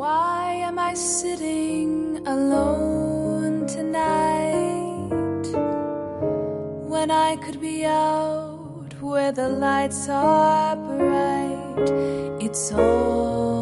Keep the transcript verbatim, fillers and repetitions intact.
Why am I sitting alone tonight when I could be out where the lights are bright? It's all